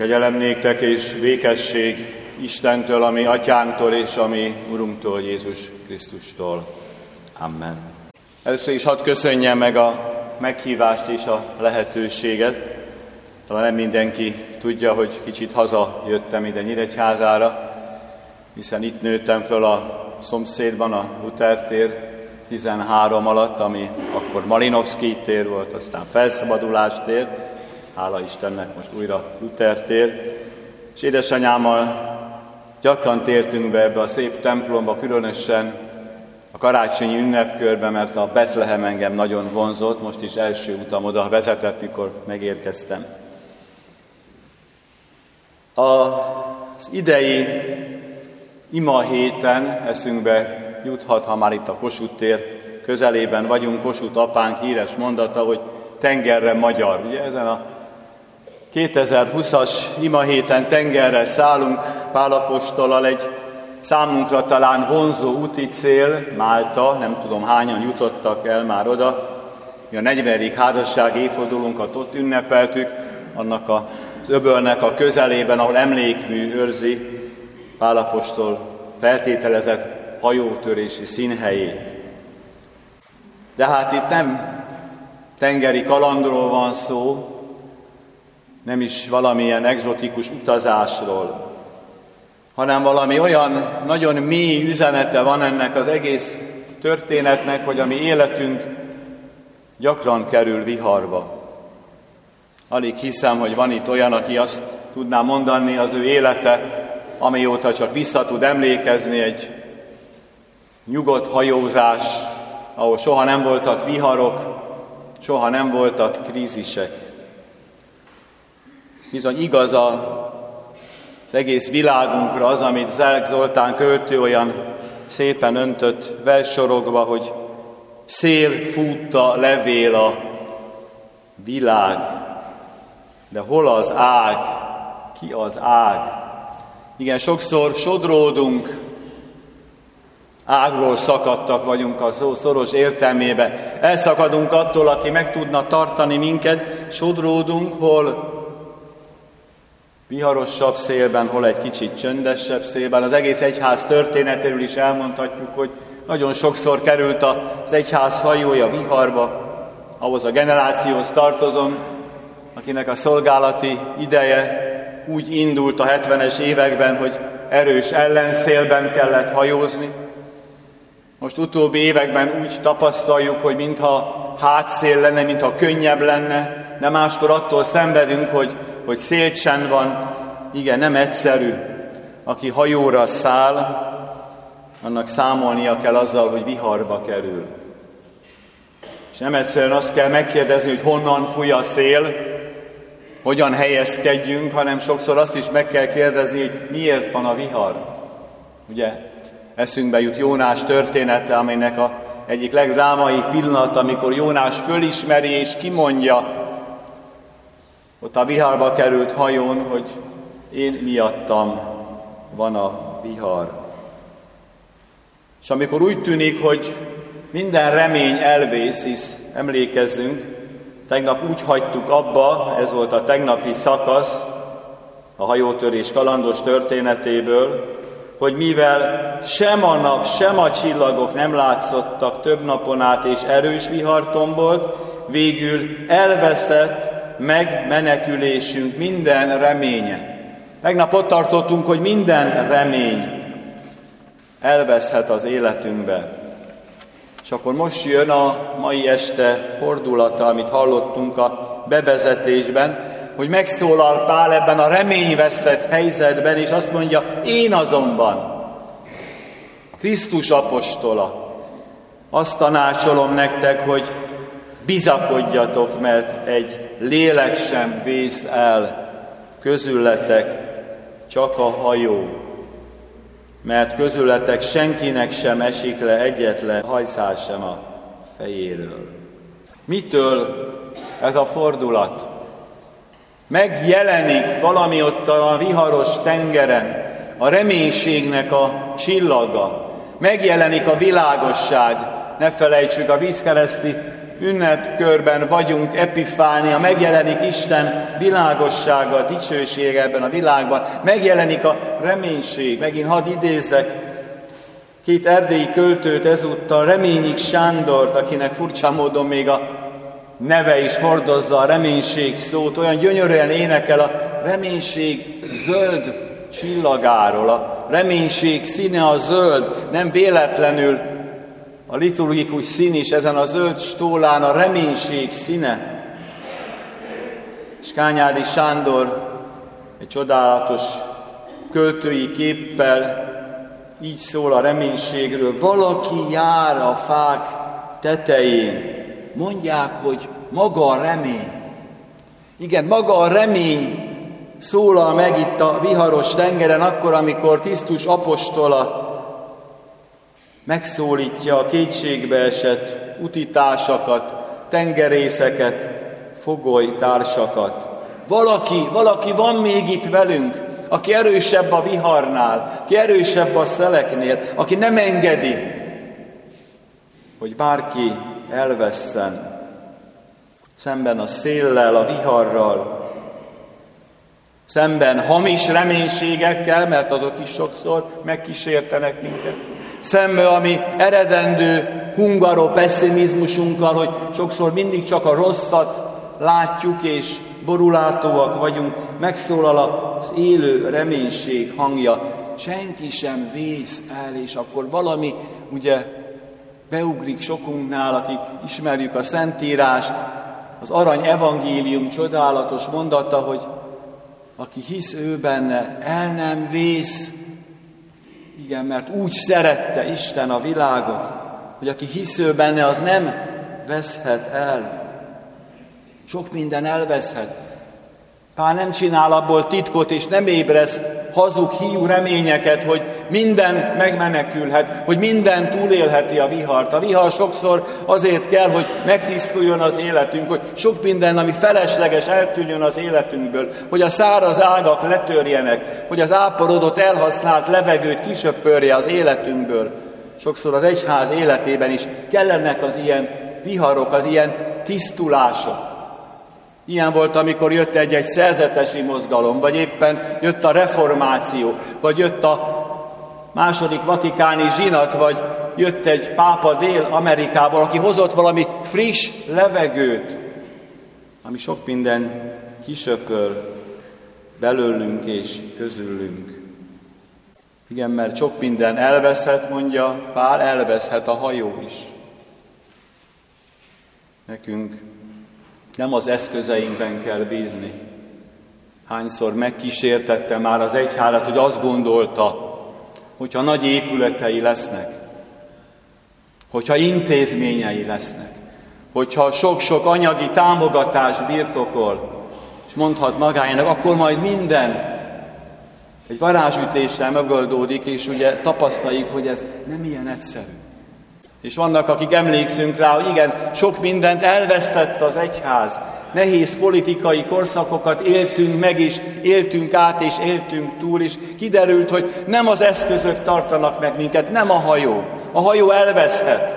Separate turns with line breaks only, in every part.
Kegyelem néktek és békesség Istentől, ami Atyánktól és ami Urunktól, Jézus Krisztustól. Amen. Először is hadd köszönjem meg a meghívást és a lehetőséget. Talán nem mindenki tudja, hogy kicsit hazajöttem ide Nyíregyházára, hiszen itt nőttem föl a szomszédban, a Luther tér 13 alatt, ami akkor Malinowski tér volt, aztán Felszabadulás tér, hála Istennek most újra Luther tér. És édesanyámmal gyakran tértünk be ebbe a szép templomba, különösen a karácsonyi ünnepkörbe, mert a Betlehem engem nagyon vonzott, most is első utam oda vezetett, mikor megérkeztem. Az idei ima héten eszünkbe juthat, ha már itt a Kossuth tér közelében vagyunk, Kossuth apánk híres mondata, hogy tengerre magyar. Ugye ezen a 2020-as ima héten tengerre szállunk Pál apostolal egy számunkra talán vonzó úti cél, Málta, nem tudom hányan jutottak el már oda. Mi a 40. házasság évfordulónkat ott ünnepeltük, annak az öbölnek a közelében, ahol emlékmű őrzi Pál apostol feltételezett hajótörési színhelyét. De hát itt nem tengeri kalandról van szó, nem is valamilyen egzotikus utazásról, hanem valami olyan nagyon mély üzenete van ennek az egész történetnek, hogy a mi életünk gyakran kerül viharba. Alig hiszem, hogy van itt olyan, aki azt tudná mondani, az ő élete, amióta csak vissza tud emlékezni, egy nyugodt hajózás, ahol soha nem voltak viharok, soha nem voltak krízisek. Bizony igaz az egész világunkra az, amit Zelk Zoltán költő olyan szépen öntött verssorokba, hogy szél, futta, levél a világ, de hol az ág, ki az ág? Igen, sokszor sodródunk, ágról szakadtak vagyunk a szó szoros értelmében. Elszakadunk attól, aki meg tudna tartani minket, sodródunk, hol viharosabb szélben, hol egy kicsit csöndesebb szélben. Az egész egyház történetéről is elmondhatjuk, hogy nagyon sokszor került az egyház hajója viharba. Ahhoz a generációhoz tartozom, akinek a szolgálati ideje úgy indult a 70-es években, hogy erős ellenszélben kellett hajózni. Most utóbbi években úgy tapasztaljuk, hogy mintha hátszél lenne, mintha könnyebb lenne, de máskor attól szenvedünk, hogy szélcsend van. Igen, nem egyszerű. Aki hajóra száll, annak számolnia kell azzal, hogy viharba kerül. És nem egyszerűen azt kell megkérdezni, hogy honnan fúj a szél, hogyan helyezkedjünk, hanem sokszor azt is meg kell kérdezni, hogy miért van a vihar. Ugye eszünkbe jut Jónás története, aminek egyik legdrámai pillanat, amikor Jónás fölismeri és kimondja ott a viharba került hajón, hogy én miattam van a vihar. És amikor úgy tűnik, hogy minden remény elvész, hisz emlékezzünk, tegnap úgy hagytuk abba, ez volt a tegnapi szakasz a hajótörés kalandos történetéből, hogy mivel sem a nap, sem a csillagok nem látszottak több napon át, és erős vihar tombolt, végül elveszett megmenekülésünk minden reménye. Tegnap ott tartottunk, hogy minden remény elveszhet az életünkbe. És akkor most jön a mai este fordulata, amit hallottunk a bevezetésben, hogy megszólal Pál ebben a reményvesztett helyzetben, és azt mondja, én azonban, Krisztus apostola, azt tanácsolom nektek, hogy bizakodjatok, mert egy lélek sem vész el közületek, csak a hajó. Mert közületek senkinek sem esik le egyetlen hajszál sem a fejéről. Mitől ez a fordulat? Megjelenik valami ott a viharos tengeren, a reménységnek a csillaga. Megjelenik a világosság. Ne felejtsük, a vízkereszti ünnepkörben vagyunk, epifánia, megjelenik Isten világossága, dicsősége ebben a világban, megjelenik a reménység. Megint hadd idézzek két erdélyi költőt ezúttal, Reményik Sándort, akinek furcsa módon még a neve is hordozza a reménység szót, olyan gyönyörűen énekel a reménység zöld csillagáról, a reménység színe a zöld, nem véletlenül a liturgikus szín is ezen a zöld stólán a reménység színe. És Kányádi Sándor egy csodálatos költői képpel így szól a reménységről: valaki jár a fák tetején, mondják, hogy maga a remény. Igen, maga a remény szólal meg itt a viharos tengeren, akkor, amikor Krisztus apostola megszólítja a kétségbe esett utitársakat, tengerészeket, fogolytársakat. Valaki van még itt velünk, aki erősebb a viharnál, aki erősebb a szeleknél, aki nem engedi, hogy bárki elvesszen szemben a széllel, a viharral, szemben hamis reménységekkel, mert azok is sokszor megkísértenek minket, szemben a mi eredendő hungaro pessimizmusunkkal, hogy sokszor mindig csak a rosszat látjuk, és borulátóak vagyunk, megszólal az élő reménység hangja. Senki sem vész el, és akkor valami, ugye, beugrik sokunknál, akik ismerjük a Szentírást, az Arany evangélium csodálatos mondata, hogy aki hisz ő benne, el nem vész. Igen, mert úgy szerette Isten a világot, hogy aki hisz ő benne, az nem veszhet el. Sok minden elveszhet. Pál nem csinál abból titkot, és nem ébreszt hazug hiú reményeket, hogy minden megmenekülhet, hogy minden túlélheti a vihart. A vihar sokszor azért kell, hogy megtisztuljon az életünk, hogy sok minden, ami felesleges, eltűnjön az életünkből, hogy a száraz ágak letörjenek, hogy az áporodott, elhasznált levegőt kisöpörje az életünkből. Sokszor az egyház életében is kellenek az ilyen viharok, az ilyen tisztulások. Ilyen volt, amikor jött egy szerzetesi mozgalom, vagy éppen jött a reformáció, vagy jött a második vatikáni zsinat, vagy jött egy pápa Dél-Amerikából, aki hozott valami friss levegőt, ami sok minden kisöpör belőlünk és közülünk. Igen, mert sok minden elveszhet, mondja Pál, elveszhet a hajó is. Nekünk nem az eszközeinkben kell bízni. Hányszor megkísértette már az egyházat, hogy azt gondolta, hogyha nagy épületei lesznek, hogyha intézményei lesznek, hogyha sok-sok anyagi támogatást birtokol, és mondhat magáénak, akkor majd minden egy varázsütéssel megoldódik, és ugye tapasztaljuk, hogy ez nem ilyen egyszerű. És vannak, akik emlékszünk rá, hogy igen, sok mindent elvesztett az egyház. Nehéz politikai korszakokat éltünk meg is, éltünk át és éltünk túl is. Kiderült, hogy nem az eszközök tartanak meg minket, nem a hajó. A hajó elveszhet.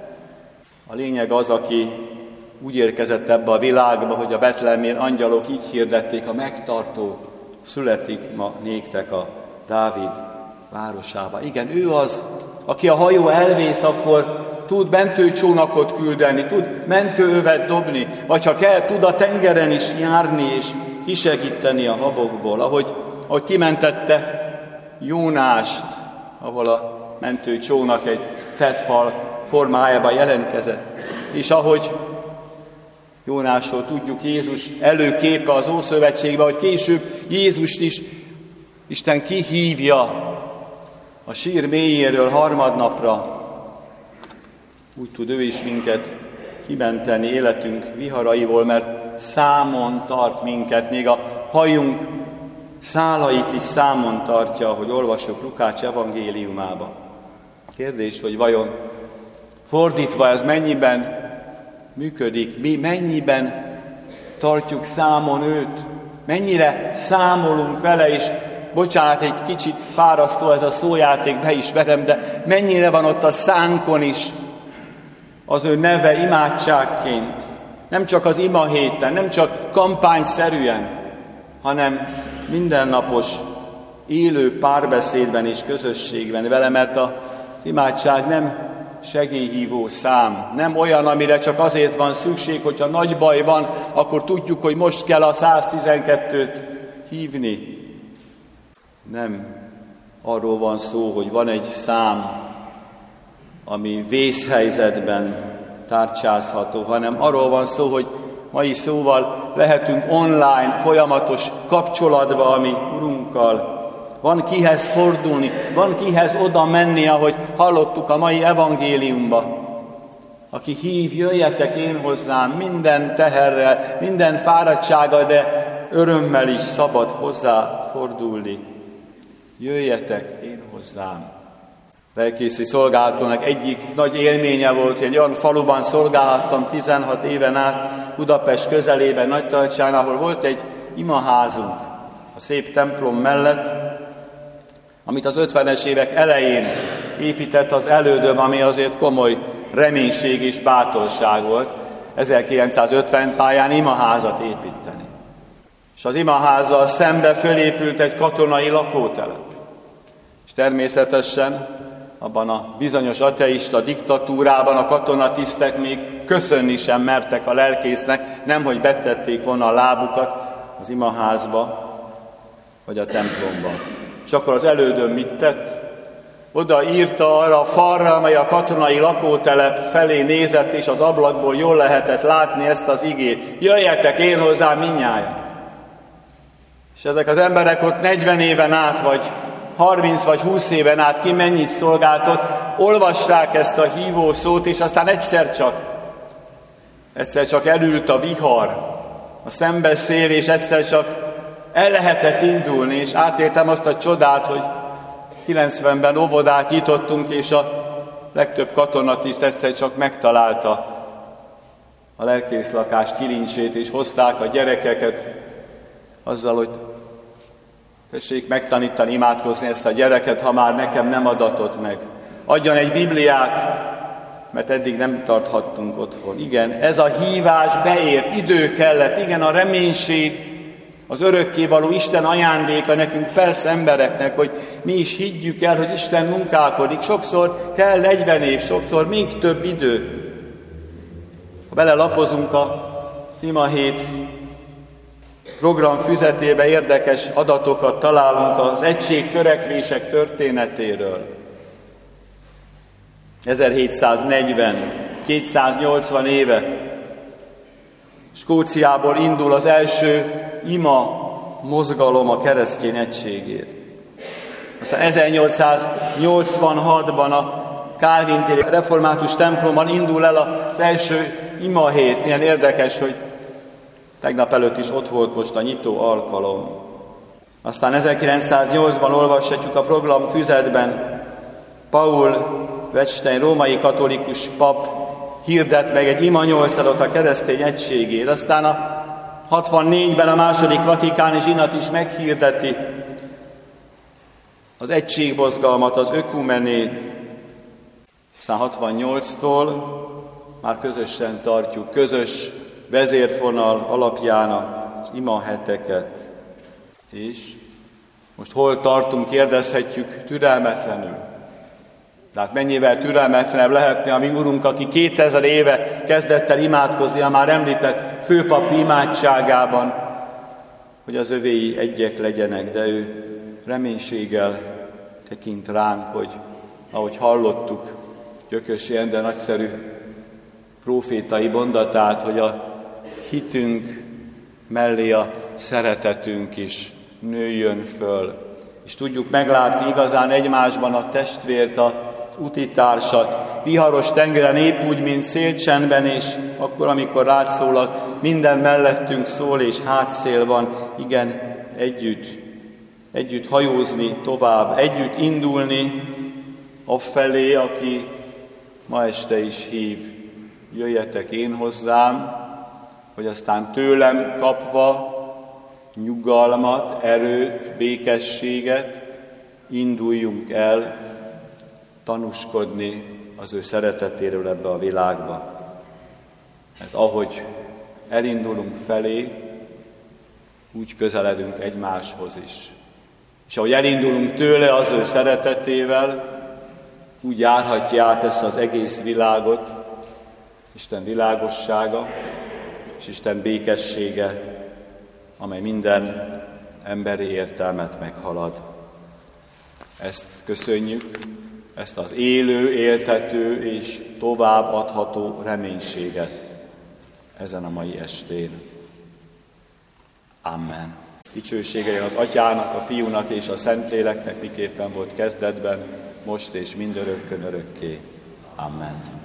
A lényeg az, aki úgy érkezett ebbe a világba, hogy a betlehemi angyalok így hirdették, a megtartó születik ma néktek a Dávid városába. Igen, ő az, aki a hajó elvész, akkor tud mentőcsónakot küldeni, tud mentőövet dobni, vagy ha kell, tud a tengeren is járni és kisegíteni a habokból, ahogy kimentette Jónást, ahol a mentőcsónak egy fedhal formájában jelentkezett. És ahogy Jónásról tudjuk, Jézus előképe az Ószövetségben, hogy később Jézust is Isten kihívja a sír mélyéről harmadnapra, úgy tud ő is minket kimenteni életünk viharaiból, mert számon tart minket, még a hajunk szálait is számon tartja, ahogy olvassuk Lukács evangéliumába. Kérdés, hogy vajon fordítva ez mennyiben működik, mi mennyiben tartjuk számon őt, mennyire számolunk vele, és bocsánat, egy kicsit fárasztó ez a szójáték, beismerem, de mennyire van ott a szánkon is az ő neve imádságként, nem csak az ima héten, nem csak kampányszerűen, hanem mindennapos, élő párbeszédben és közösségben vele, mert az imádság nem segélyhívó szám, nem olyan, amire csak azért van szükség, hogyha nagy baj van, akkor tudjuk, hogy most kell a 112-t hívni. Nem arról van szó, hogy van egy szám, ami vészhelyzetben tárcsázható, hanem arról van szó, hogy mai szóval lehetünk online, folyamatos kapcsolatba a mi Urunkkal. Van kihez fordulni, van kihez oda menni, ahogy hallottuk a mai evangéliumba. Aki hív, jöjjetek én hozzám, minden teherrel, minden fáradtsággal, de örömmel is szabad hozzá fordulni. Jöjjetek én hozzám. Lelkészi szolgálatónak egyik nagy élménye volt, hogy egy olyan faluban szolgálhattam 16 éven át, Budapest közelében, Nagytalcsán, ahol volt egy imaházunk a szép templom mellett, amit az 50-es évek elején épített az elődöm, ami azért komoly reménység és bátorság volt, 1950 táján imaházat építeni. És az imaházzal szembe fölépült egy katonai lakótelep. És természetesen abban a bizonyos ateista diktatúrában a katonatisztek még köszönni sem mertek a lelkésznek, nemhogy betették volna a lábukat az imaházba vagy a templomba. És akkor az elődöm mit tett? Oda írta arra a falra, amely a katonai lakótelep felé nézett, és az ablakból jól lehetett látni ezt az igét. Jöjjetek én hozzám mindnyájan! És ezek az emberek ott 40 éven át, vagy 30 vagy 20 éven át ki mennyit szolgáltott, olvasták ezt a hívó szót, és aztán egyszer csak elült a vihar, a szembeszél, és egyszer csak el lehetett indulni, és átéltem azt a csodát, hogy 90-ben óvodát nyitottunk, és a legtöbb katonatiszt egyszer csak megtalálta a lelkészlakás kilincsét, és hozták a gyerekeket azzal, hogy tessék megtanítani, imádkozni ezt a gyereket, ha már nekem nem adatott meg. Adjon egy Bibliát, mert eddig nem tarthattunk otthon. Igen, ez a hívás beért, idő kellett, igen, a reménység, az örökkévaló Isten ajándéka nekünk perc embereknek, hogy mi is higgyük el, hogy Isten munkálkodik. Sokszor kell 40 év, sokszor még több idő. Ha belelapozunk a ima hét program füzetébe, érdekes adatokat találunk az egységtörekvések történetéről. 1740, 280 éve Skóciából indul az első ima mozgalom a keresztény egységért. Aztán 1886-ban a Kálvin-téri református templomban indul el az első ima hét. Milyen érdekes, hogy tegnap előtt is ott volt most a nyitó alkalom. Aztán 1908-ban olvashatjuk a program füzetben, Paul Wettstein, római katolikus pap hirdet meg egy imanyolcadot a keresztény egységért. Aztán a 64-ben a második vatikáni zsinat is meghirdeti az egységmozgalmat, az ökumenét. Aztán 68-tól már közösen tartjuk, közös vezérfonal alapján az imaheteket. És most hol tartunk, kérdezhetjük türelmetlenül. Tehát mennyivel türelmetlenebb lehetne a mi Urunk, aki 2000 éve kezdett el imádkozni a már említett főpapi imádságában, hogy az övéi egyek legyenek, de ő reménységgel tekint ránk, hogy ahogy hallottuk Gyökösi Ende nagyszerű prófétai mondatát, hogy a hitünk mellé a szeretetünk is nőjön föl, és tudjuk meglátni igazán egymásban a testvért, az utitársat, viharos tengeren épp úgy, mint szélcsendben, és akkor, amikor rád szólal, minden mellettünk szól, és hátszél van, igen, együtt hajózni tovább, együtt indulni afelé, aki ma este is hív, jöjjetek én hozzám, hogy aztán tőlem kapva nyugalmat, erőt, békességet induljunk el tanúskodni az ő szeretetéről ebbe a világba. Mert ahogy elindulunk felé, úgy közeledünk egymáshoz is. És ahogy elindulunk tőle az ő szeretetével, úgy járhatja át ezt az egész világot, Isten világossága és Isten békessége, amely minden emberi értelmet meghalad. Ezt köszönjük, ezt az élő, éltető és továbbadható reménységet ezen a mai estén. Amen. Dicsősége az Atyának, a Fiúnak és a Szentléleknek, miképpen volt kezdetben, most és mindörökkön örökké. Amen.